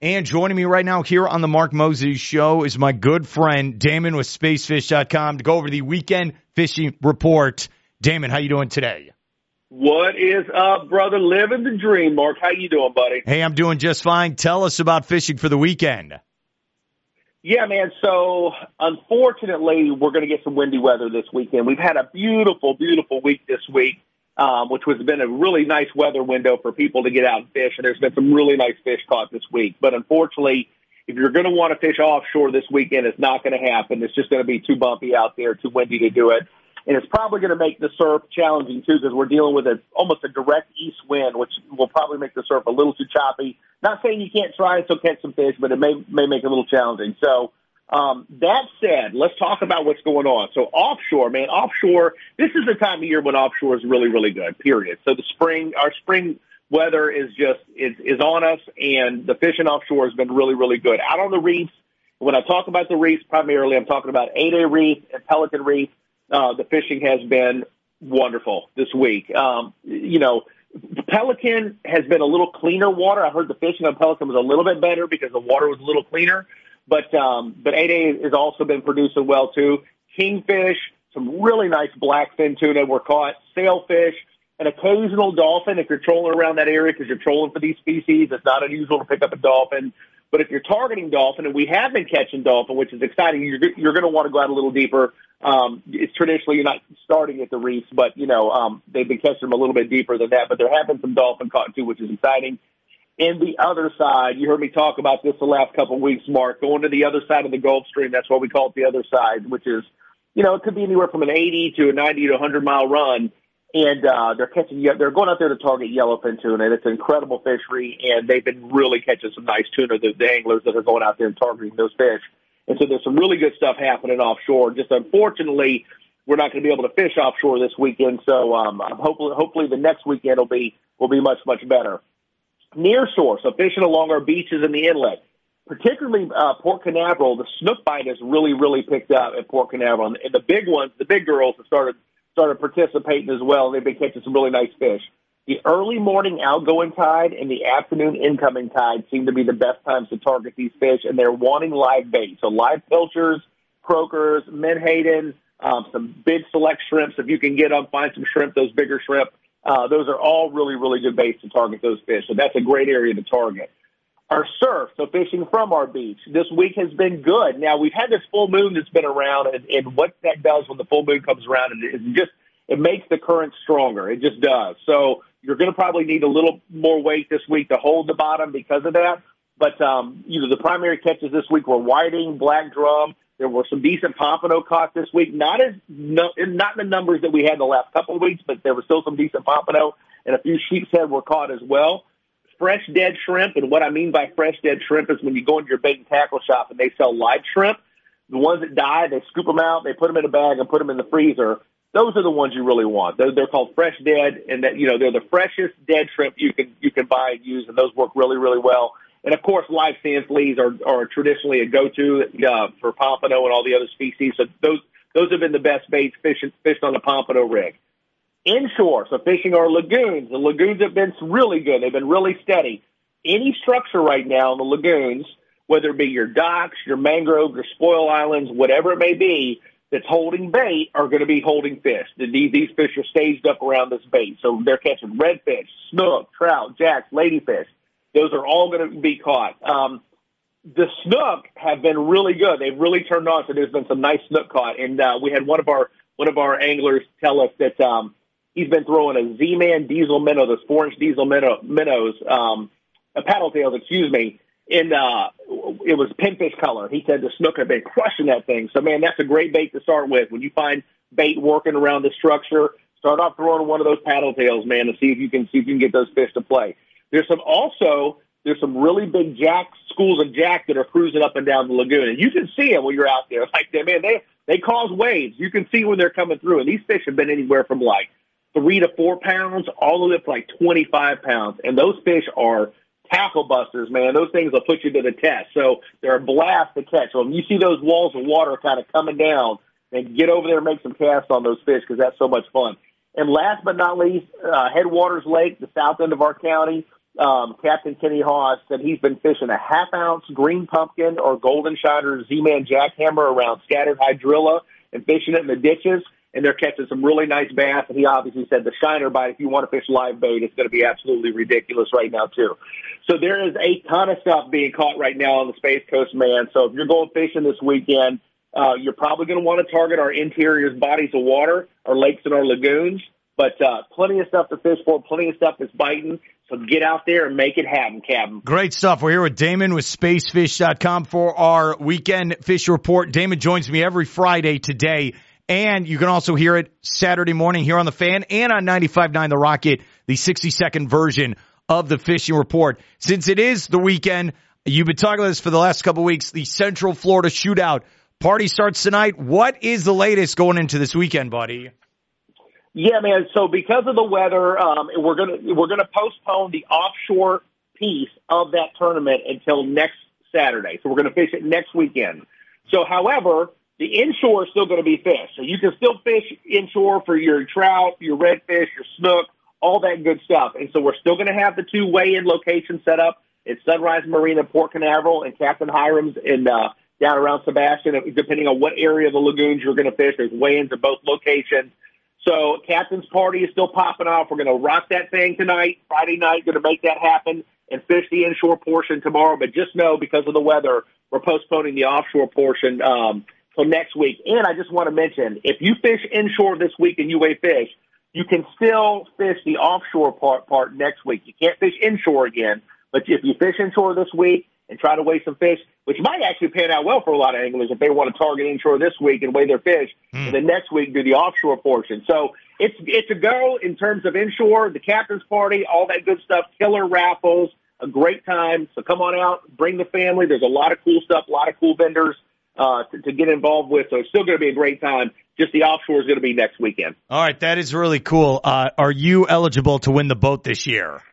And joining me right now here on the Mark Moses Show is my good friend Damon with SpaceFish.com to go over the weekend fishing report. Damon, how you doing today? What is up, brother? Living the dream, Mark. How you doing, buddy? Hey, I'm doing just fine. Tell us about fishing for the weekend. Yeah, man. So, unfortunately, we're going to get some windy weather this weekend. We've had a beautiful, beautiful week this week, which has been a really nice weather window for people to get out and fish, and there's been some really nice fish caught this week. But unfortunately, if you're going to want to fish offshore this weekend, it's not going to happen. It's just going to be too bumpy out there, too windy to do it. And it's probably going to make the surf challenging, too, because we're dealing with almost a direct east wind, which will probably make the surf a little too choppy. Not saying you can't try and still catch some fish, but it may make it a little challenging. So that said, let's talk about what's going on. So offshore, man, this is the time of year when offshore is really, really good, period. So our spring weather is on us, and the fishing offshore has been really, really good. Out on the reefs, when I talk about the reefs, primarily I'm talking about 8A Reef and Pelican Reef. The fishing has been wonderful this week. Pelican has been a little cleaner water. I heard the fishing on Pelican was a little bit better because the water was a little cleaner. But 8A has also been producing well, too. Kingfish, some really nice blackfin tuna were caught, sailfish, an occasional dolphin if you're trolling around that area because you're trolling for these species. It's not unusual to pick up a dolphin. But if you're targeting dolphin, and we have been catching dolphin, which is exciting, you're going to want to go out a little deeper. It's traditionally you're not starting at the reefs, but, they've been catching them a little bit deeper than that. But there have been some dolphin caught, too, which is exciting. And the other side, you heard me talk about this the last couple of weeks, Mark, going to the other side of the Gulf Stream. That's why we call it the other side, which is, it could be anywhere from an 80 to a 90 to 100-mile run. And they're going out there to target yellowfin tuna. And it's an incredible fishery, and they've been really catching some nice tuna, the anglers that are going out there and targeting those fish. And so there's some really good stuff happening offshore. Just unfortunately, we're not going to be able to fish offshore this weekend. So hopefully the next weekend will be much, much better. Near shore, so fishing along our beaches and the inlet, particularly Port Canaveral, the snook bite has really, really picked up at Port Canaveral. And the big ones, the big girls have started participating as well. They've been catching some really nice fish. The early morning outgoing tide and the afternoon incoming tide seem to be the best times to target these fish, and they're wanting live bait. So live pilchers, croakers, menhaden, some big select shrimps. If you can get them, find some shrimp, those bigger shrimp. Those are all really, really good baits to target those fish. So that's a great area to target. Our surf, so fishing from our beach, this week has been good. Now, we've had this full moon that's been around, and what that does when the full moon comes around is it makes the current stronger. It just does. So you're going to probably need a little more weight this week to hold the bottom because of that. But, the primary catches this week were whiting, black drum. There were some decent pompano caught this week. Not in the numbers that we had the last couple of weeks, but there were still some decent pompano, and a few sheepshead were caught as well. Fresh dead shrimp, and what I mean by fresh dead shrimp is when you go into your bait and tackle shop and they sell live shrimp, the ones that die, they scoop them out, they put them in a bag and put them in the freezer. Those are the ones you really want. They're called fresh dead, and that they're the freshest dead shrimp you can buy and use, and those work really, really well. And of course, live sand fleas are traditionally a go-to for pompano and all the other species. So those have been the best baits fished on the pompano rig. Inshore, so fishing our lagoons. The lagoons have been really good. They've been really steady. Any structure right now in the lagoons, whether it be your docks, your mangroves, your spoil islands, whatever it may be, that's holding bait are going to be holding fish. These fish are staged up around this bait. So they're catching redfish, snook, trout, jacks, ladyfish. Those are all going to be caught. The snook have been really good. They've really turned on, so there's been some nice snook caught. And we had one of our anglers tell us that he's been throwing a Z-Man diesel minnow, those 4-inch diesel minnows, paddle tails, and it was pinfish color. He said the snook have been crushing that thing. So, man, that's a great bait to start with. When you find bait working around the structure, start off throwing one of those paddle tails, man, and see if you can get those fish to play. There's some really big schools of jack that are cruising up and down the lagoon, and you can see them when you're out there. Like, man, they cause waves. You can see when they're coming through, and these fish have been anywhere from like 3 to 4 pounds all the way up to like 25 pounds, and those fish are tackle busters, man. Those things will put you to the test. So they're a blast to catch. So when you see those walls of water kind of coming down, and get over there and make some casts on those fish because that's so much fun. And last but not least, Headwaters Lake, the south end of our county. Captain Kenny Haas, said he's been fishing a half-ounce green pumpkin or golden shiner Z-Man jackhammer around scattered hydrilla and fishing it in the ditches, and they're catching some really nice bass. And he obviously said the shiner bite, if you want to fish live bait, it's going to be absolutely ridiculous right now, too. So there is a ton of stuff being caught right now on the Space Coast, man. So if you're going fishing this weekend, you're probably going to want to target our interiors bodies of water, our lakes and our lagoons. But plenty of stuff to fish for, plenty of stuff that's biting. So get out there and make it happen, Captain. Great stuff. We're here with Damon with spacefish.com for our weekend fish report. Damon joins me every Friday today. And you can also hear it Saturday morning here on The Fan and on 95.9 The Rocket, the 60-second version of the fishing report. Since it is the weekend, you've been talking about this for the last couple of weeks, the Central Florida Shootout. Party starts tonight. What is the latest going into this weekend, buddy? Yeah, man. So because of the weather, we're gonna postpone the offshore piece of that tournament until next Saturday. So we're gonna fish it next weekend. So, however, the inshore is still going to be fished. So you can still fish inshore for your trout, your redfish, your snook, all that good stuff. And so we're still going to have the two weigh-in locations set up. It's Sunrise Marina, Port Canaveral, and Captain Hiram's in down around Sebastian. Depending on what area of the lagoons you're going to fish, there's weigh-ins at both locations. So Captain's Party is still popping off. We're going to rock that thing tonight, Friday night, going to make that happen and fish the inshore portion tomorrow. But just know, because of the weather, we're postponing the offshore portion till next week. And I just want to mention, if you fish inshore this week and you weigh fish, you can still fish the offshore part next week. You can't fish inshore again, but if you fish inshore this week and try to weigh some fish, which might actually pan out well for a lot of anglers if they want to target inshore this week and weigh their fish, and then next week do the offshore portion. So it's a go in terms of inshore, the Captain's Party, all that good stuff, killer raffles, a great time. So come on out, bring the family. There's a lot of cool stuff, a lot of cool vendors to get involved with. So it's still going to be a great time. Just the offshore is going to be next weekend. All right, that is really cool. Are you eligible to win the boat this year?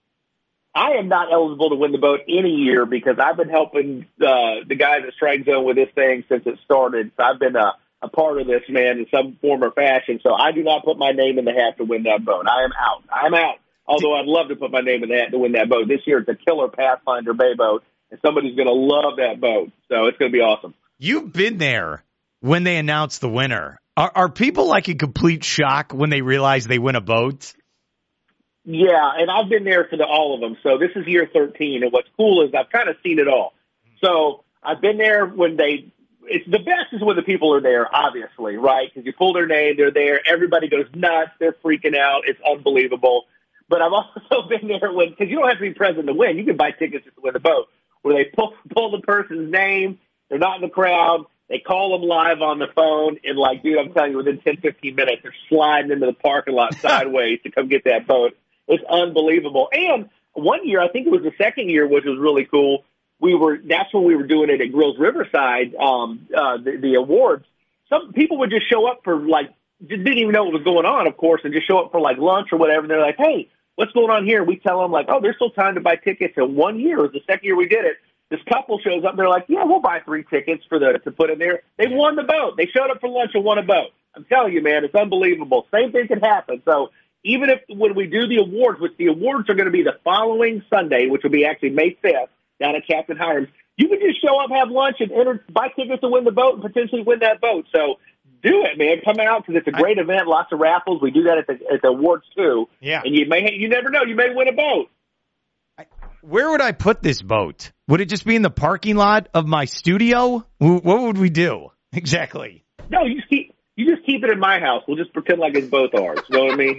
I am not eligible to win the boat any year because I've been helping the guys at Strike Zone with this thing since it started. So I've been a part of this, man, in some form or fashion. So I do not put my name in the hat to win that boat. I am out. I'm out. Although I'd love to put my name in the hat to win that boat. This year it's a killer Pathfinder Bay boat, and somebody's going to love that boat. So it's going to be awesome. You've been there when they announced the winner. Are people like in complete shock when they realize they win a boat? Yeah, and I've been there for all of them. So this is year 13, and what's cool is I've kind of seen it all. So I've been there when it's the best is when the people are there, obviously, right? Because you pull their name, they're there, everybody goes nuts, they're freaking out, it's unbelievable. But I've also been there because you don't have to be present to win. You can buy tickets just to win the boat, where they pull the person's name, they're not in the crowd, they call them live on the phone, and like, dude, I'm telling you, within 10, 15 minutes, they're sliding into the parking lot sideways to come get that boat. It's unbelievable. And one year, I think it was the second year, which was really cool, that's when we were doing it at Grills Riverside, the awards. Some people would just show up for didn't even know what was going on, of course, and just show up for lunch or whatever. And they're like, hey, what's going on here? We tell them there's still time to buy tickets. And 1 year, it was the second year we did it. This couple shows up. They're like, yeah, we'll buy 3 tickets to put in there. They won the boat. They showed up for lunch and won a boat. I'm telling you, man, it's unbelievable. Same thing can happen. So even when we do the awards, which the awards are going to be the following Sunday, which will be actually May 5th down at Captain Hiram's, you can just show up, have lunch, and buy tickets to win the boat and potentially win that boat. So do it, man. Come out because it's a great event. Lots of raffles. We do that at the awards too. Yeah. And you never know. You may win a boat. Where would I put this boat? Would it just be in the parking lot of my studio? What would we do exactly? No, you just keep it in my house. We'll just pretend like it's both ours. You know what I mean?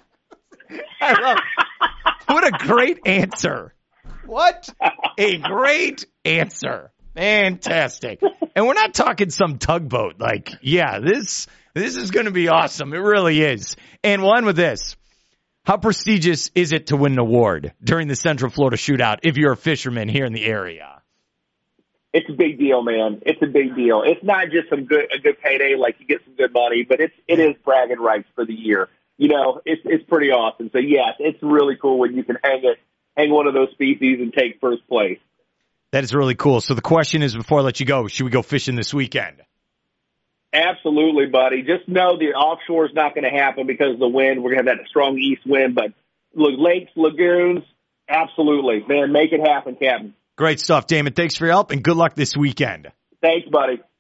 What a great answer. What a great answer. Fantastic. And we're not talking some tugboat. This is going to be awesome. It really is. And we'll end with this. How prestigious is it to win an award during the Central Florida Shootout if you're a fisherman here in the area? It's a big deal, man. It's a big deal. It's not just a good payday, like you get some good money, but it is bragging rights for the year. You know, it's pretty awesome. So yes, it's really cool when you can hang one of those species and take first place. That is really cool. So the question is, before I let you go, should we go fishing this weekend? Absolutely, buddy. Just know the offshore is not going to happen because of the wind. We're going to have that strong east wind, but lakes, lagoons, Absolutely, man. Make it happen, Captain. Great stuff, Damon. Thanks for your help, and good luck this weekend. Thanks, buddy.